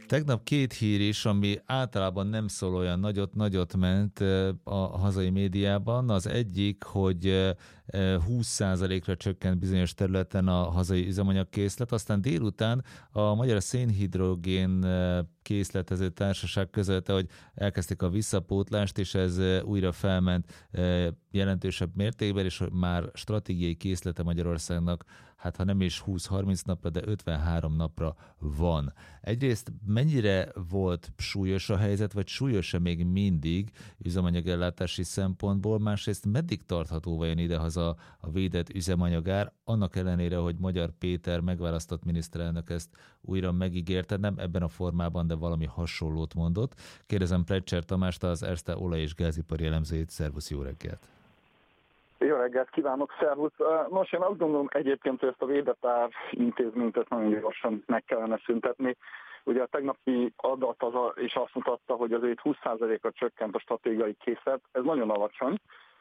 Tegnap két hír is, ami általában nem szól olyan nagyot ment a hazai médiában. Az egyik, hogy 20%-ra csökkent bizonyos területen a hazai üzemanyagkészlet, aztán délután a Magyar Szénhidrogén készletező társaság közölte, hogy elkezdték a visszapótlást, és ez újra felment jelentősebb mértékben, és már stratégiai készlete Magyarországnak, hát ha nem is 20-30 napra, de 53 napra van. Egyrészt mennyire volt súlyos a helyzet, vagy súlyos-e még mindig üzemanyagellátási szempontból, másrészt meddig tartható vajon idehaza a védett üzemanyagár, annak ellenére, hogy Magyar Péter megválasztott miniszterelnök ezt újra megígérte, nem ebben a formában, de valami hasonlót mondott. Kérdezem Plecser Tamást, az Erste olaj- és gázipari elemzőjét. Szervusz, jó reggelt! Jó reggelt kívánok, szervusz! Nos, én azt gondolom egyébként, hogy ezt a védett ár intézményt nagyon gyorsan meg kellene szüntetni. Ugye a tegnapi adat is azt mutatta, hogy azért 20%-ra csökkent a stratégiai készlet, ez nagyon alacsony.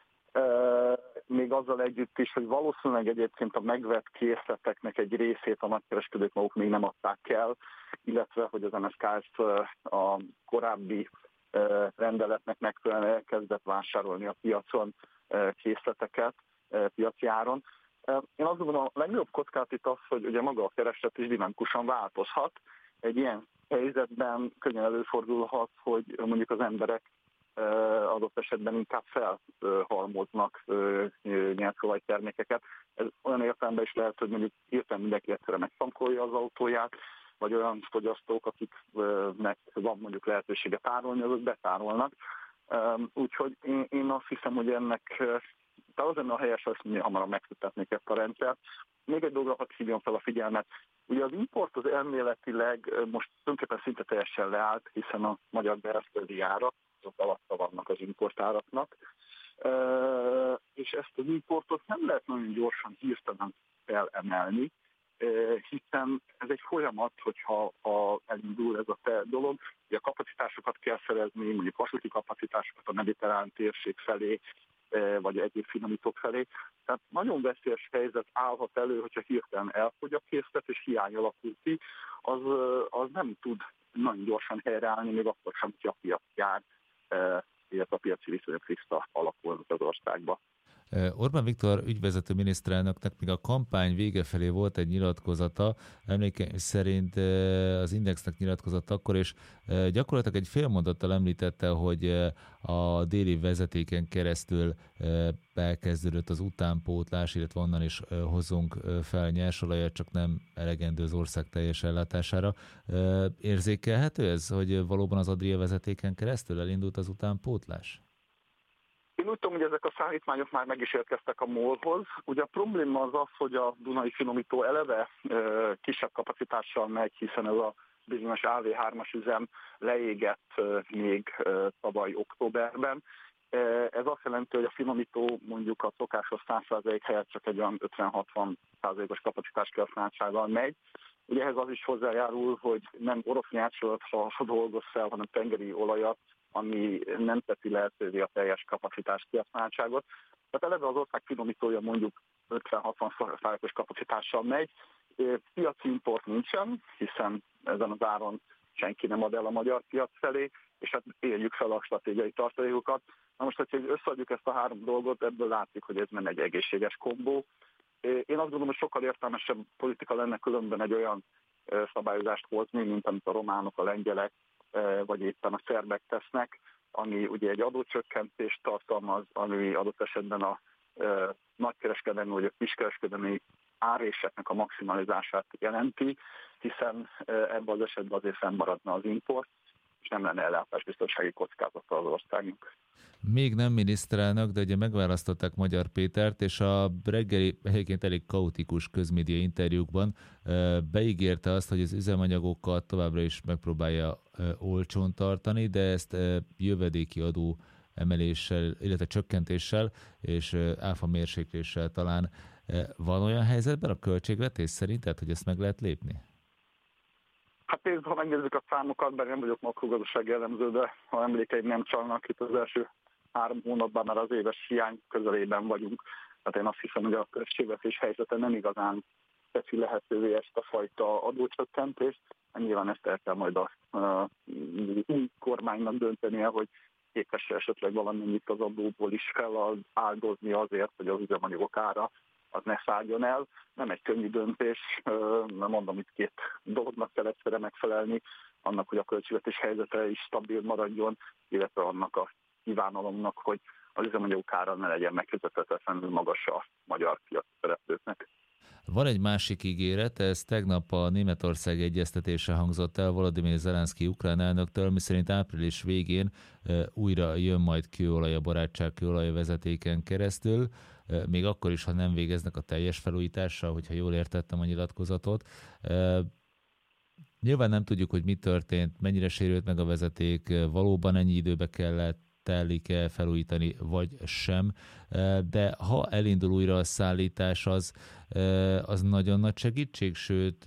Még azzal együtt is, hogy valószínűleg egyébként a megvett készleteknek egy részét a nagykereskedők maguk még nem adták el, illetve hogy az MSZK ezt a korábbi rendeletnek megfelelően elkezdett vásárolni a piacon készleteket piaci áron. Én azt gondolom, a legnagyobb kockázat itt az, hogy ugye maga a kereslet is dinamikusan változhat. Egy ilyen helyzetben könnyen előfordulhat, hogy mondjuk az emberek adott esetben inkább felhalmoznak nyersolaj termékeket. Ez olyan értelemben is lehet, hogy mondjuk hirtelen mindenki egyszerre megtankolja az autóját, vagy olyan fogyasztók, akiknek van mondjuk lehetősége tárolni, azok betárolnak. Úgyhogy én azt hiszem, hogy ennek az lenne a helyes, hogy minél hamarabb megszüntetnék ezt a rendszert. Még egy dologra hadd hívjam fel a figyelmet. Ugye az import az elméletileg most tulajdonképpen szinte teljesen leállt, hiszen a magyar belföldi árak azok alatta vannak az importáraknak. És ezt az importot nem lehet nagyon gyorsan hirtelen felemelni, hiszen ez egy folyamat, hogyha elindul ez a dolog, hogy a kapacitásokat kell szerezni, mondjuk vasúti kapacitásokat a mediterrán térség felé, vagy egyéb finomítók felé. Tehát nagyon veszélyes helyzet állhat elő, hogyha hirtelen elfogy a készlet, és hiány alakul ki, az nem tud nagyon gyorsan helyreállni, még akkor sem, hogyha a piac jár, illetve a piaci viszonyok visszaalakulnak az országba. Orbán Viktor ügyvezető miniszterelnöknek még a kampány vége felé volt egy nyilatkozata, emlékeim szerint az Indexnek nyilatkozott akkor, és gyakorlatilag egy fél mondattal említette, hogy a déli vezetéken keresztül elkezdődött az utánpótlás, illetve onnan is hozunk fel nyersolajat, csak nem elegendő az ország teljes ellátására. Érzékelhető ez, hogy valóban az Adria vezetéken keresztül elindult az utánpótlás? Én úgy tudom, hogy ezek a szállítmányok már meg is érkeztek a MOL-hoz. Ugye a probléma az az, hogy a Dunai finomító eleve kisebb kapacitással megy, hiszen ez a bizonyos AV3-as üzem leégett még tavaly októberben. Ez azt jelenti, hogy a finomító mondjuk a szokásos 100% helyett csak egy olyan 50-60%-os kapacitás kihasználtsággal megy. Ugye ehhez az is hozzájárul, hogy nem orosz nyersolajat dolgoz fel, hanem tengeri olajat, ami nem teszi lehetővé a teljes kapacitás kihasználtságot. Tehát eleve az ország finomítója mondjuk 50-60%-os kapacitással megy. Piaci import nincsen, hiszen ezen az áron senki nem ad el a magyar piac felé, és hát éljük fel a stratégiai tartalékokat. Na most, hogyha összeadjuk ezt a három dolgot, ebből látszik, hogy ez nem egy egészséges kombó. Én azt gondolom, hogy sokkal értelmesebb politika lenne különben egy olyan szabályozást hozni, mint amit a románok, a lengyelek, vagy éppen a szerbek tesznek, ami ugye egy adócsökkentést tartalmaz, ami adott esetben a nagykereskedelmi vagy a kiskereskedelmi áréseknek a maximalizását jelenti, hiszen ebben az esetben azért fennmaradna az import, és nem lenne ellátásbiztonsági kockázata az országnak. Még nem miniszterelnök, de ugye megválasztották Magyar Pétert, és a reggeli egyébként elég kaotikus közmédia interjúkban beígérte azt, hogy az üzemanyagokat továbbra is megpróbálja olcsón tartani, de ezt jövedéki adó emeléssel, illetve csökkentéssel és áfa mérsékléssel talán. Van olyan helyzetben a költségvetés szerint, tehát hogy ezt meg lehet lépni? Hát nézd, ha megnézzük a számokat, bár nem vagyok makrogazdasági elemző, de ha emlékeim nem csalnak, itt az első 3 hónapban már az éves hiány közelében vagyunk. Tehát én azt hiszem, hogy a költségvetés helyzete nem igazán teszi lehetővé ezt a fajta adócsökkentést. nyilván ezt el kell majd a új kormánynak döntenie, hogy képes esetleg valamennyit az adóból is feláldozni azért, hogy az üzemanyagok ára az ne szálljon el. Nem egy könnyű döntés, nem mondom, itt két dolognak kell egyszerre megfelelni, annak, hogy a költségvetés helyzete is stabil maradjon, illetve annak a kívánalomnak, hogy az üzemanyagok ára ne legyen megfizethetetlenül magas a magyar piaci szereplőknek. Van egy másik ígéret, ez tegnap a Németország egyeztetése hangzott el Volodymyr Zelenszky ukrán elnöktől, miszerint április végén újra jön majd kőolaj a barátság kőolaj vezetéken keresztül, még akkor is, ha nem végeznek a teljes felújítással, hogyha jól értettem a nyilatkozatot. Nyilván nem tudjuk, hogy mi történt, mennyire sérült meg a vezeték, valóban ennyi időbe telik-e felújítani, vagy sem, de ha elindul újra a szállítás, az nagyon nagy segítség, sőt,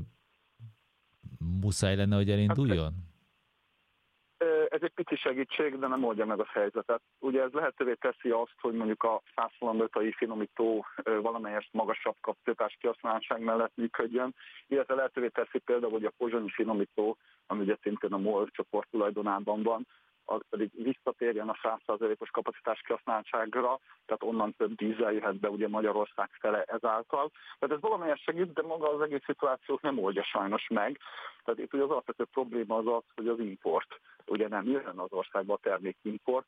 muszáj lenne, hogy elinduljon? Ez egy pici segítség, de nem oldja meg a helyzetet. Ugye ez lehetővé teszi azt, hogy mondjuk a szászolomötai finomító valamelyest magasabb kapacitás kihasználtság mellett működjön, illetve lehetővé teszi például, hogy a pozsonyi finomító, ami ugye szintén a MOL csoport tulajdonában van, az pedig visszatérjen a 100%-os kapacitás kihasználtságra, tehát onnan több dízel jöhet be ugye Magyarország fele ezáltal. Tehát ez valamelyest segít, de maga az egész szituációt nem oldja sajnos meg. Tehát itt ugye az alapvető probléma az, hogy az import ugye nem jön az országba a termékimport,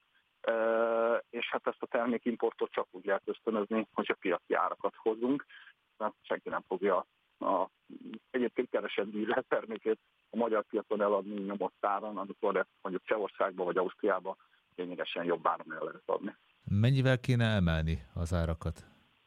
és hát ezt a termékimportot csak úgy lehet ösztönözni, hogyha piaci árakat hozunk, mert senki nem fogja egyébként keresett dízel termékét a magyar piacon eladni nyomott áron, amikor mondjuk Csehországba vagy Ausztriába lényegesen jobb áron el lehet adni. Mennyivel kéne emelni az árakat?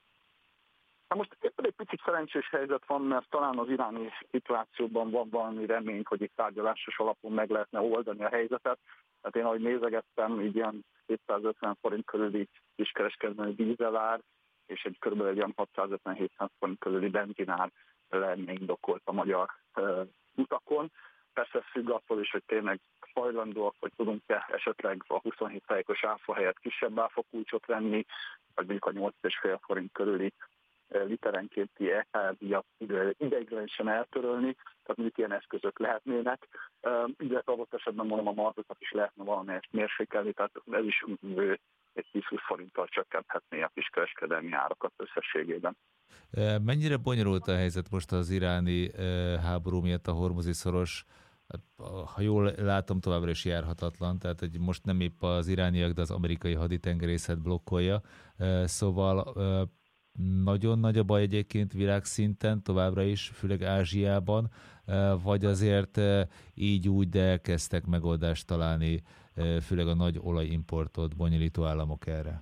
Hát most éppen egy picit szerencsés helyzet van, mert talán az iráni szituációban van valami remény, hogy itt tárgyalásos alapon meg lehetne oldani a helyzetet. Hát én ahogy nézegettem, így ilyen 250 forint körüli kiskereskedelmi dízelár, és egy kb. Egy ilyen 650-700 forint körüli benzinár lenne indokolt a magyar utakon. Persze függ attól is, hogy tényleg hajlandóak, hogy tudunk-e esetleg a 27%-os áfa helyett kisebb áfakulcsot venni, vagy mondjuk a 8,5 forint körüli literenkénti EKR-díjat ideiglenesen eltörölni, tehát mondjuk ilyen eszközök lehetnének, illetve adott esetben mondom a markokat is lehetne valamelyest mérsékelni, tehát ez is egy 10-20 forinttal csökkenthetné a kiskereskedelmi árakat összességében. Mennyire bonyolult a helyzet most az iráni háború miatt a hormuzi szoros? Ha jól látom, továbbra is járhatatlan, tehát hogy most nem épp az irániak, de az amerikai haditengerészet blokkolja. Szóval nagyon nagy a baj egyébként világszinten, továbbra is, főleg Ázsiában, vagy azért így úgy, de elkezdtek megoldást találni, főleg a nagy olajimportot bonyolító államok erre?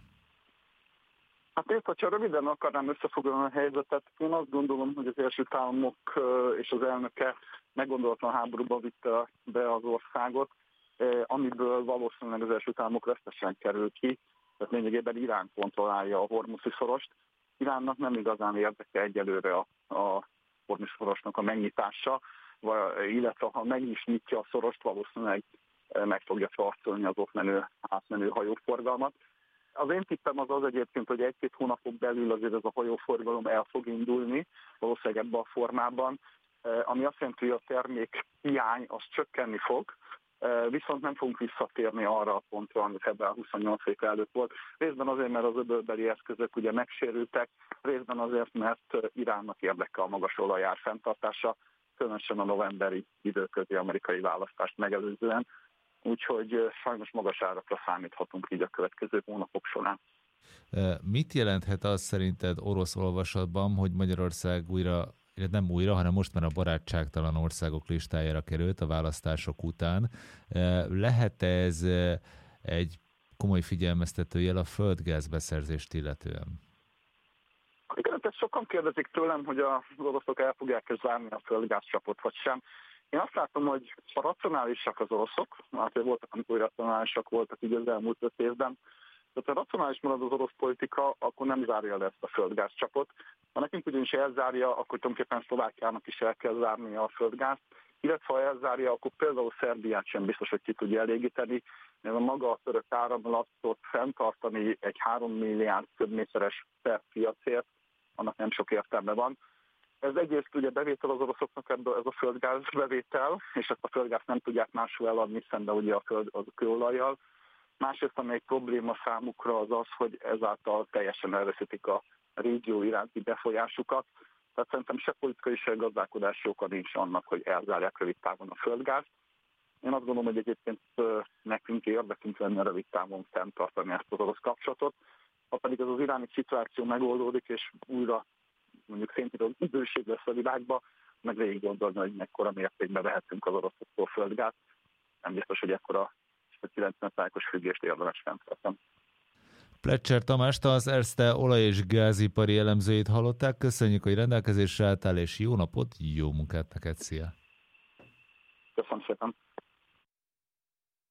Hát én, hogyha röviden akarnám összefoglalni a helyzetet, én azt gondolom, hogy az Egyesült Államok és az elnöke meggondolatlan háborúba vitte be az országot, amiből valószínűleg az Egyesült Államok vesztesen kerül ki, tehát lényegében Irán kontrollálja a hormuzi szorost. Iránnak nem igazán érdeke egyelőre a hormuzi szorosnak a megnyitása, illetve ha meg is nyitja a szorost, valószínűleg meg fogja tartani az ott átmenő hajóforgalmat. Az én tippem az egyébként, hogy 1-2 hónapok belül azért ez a hajóforgalom el fog indulni, valószínűleg ebben a formában, ami azt jelenti, hogy a termék hiány az csökkenni fog, viszont nem fogunk visszatérni arra a pontra, ami február 28-a előtt volt. Részben azért, mert az öbölbeli eszközök ugye megsérültek, részben azért, mert Iránnak érdeke a magas olajár fenntartása, különösen a novemberi időközi amerikai választást megelőzően. Úgyhogy sajnos magas árakra számíthatunk így a következő hónapok során. Mit jelenthet az szerinted orosz olvasatban, hogy Magyarország nem újra, hanem most már a barátságtalan országok listájára került a választások után? Lehet ez egy komoly figyelmeztető jel a földgáz beszerzést illetően? Igen, ezt sokan kérdezik tőlem, hogy az oroszok el fogják zárni a földgázcsapot, vagy sem. Én azt látom, hogy ha racionálisak az oroszok, mert voltak, amikor racionálisak voltak így az elmúlt 5 évben, tehát ha racionális marad az orosz politika, akkor nem zárja le ezt a földgázcsapot. Ha nekünk ugyanis elzárja, akkor tulajdonképpen Szlovákiának is el kell zárnia a földgázt, illetve ha elzárja, akkor például Szerbiát sem biztos, hogy ki tudja elégíteni, mert a maga a török áramlatot fenntartani egy 3 milliárd köbméteres per piacért, annak nem sok értelme van. Ez egyrészt ugye bevétel az oroszoknak ebből, ez a földgáz bevétel, és ezt a földgázt nem tudják máshol eladni szemben ugye a kőolajjal. Másrészt, ami egy probléma számukra az az, hogy ezáltal teljesen elveszítik a régió iránti befolyásukat. Tehát szerintem se politikai, se gazdálkodási oka nincs annak, hogy elzárják rövid távon a földgázt. Én azt gondolom, hogy egyébként nekünk érdekünk lenne rövid távon fenntartani ezt az orosz kapcsolatot. Ha pedig ez az iráni szituáció megoldódik, és újra mondjuk szintén időség lesz a világban, meg végig gondolni, hogy mekkora mértékben vehetünk az oroszoktól földgázt. Nem biztos, hogy ekkora 90%-os függést érdemes fenntartani. Pletcher Tamást, az Erste olaj- és gázipari elemzőjét hallották. Köszönjük, hogy rendelkezésre álltál, és jó napot, jó munkát neked, szia! Köszönöm szépen!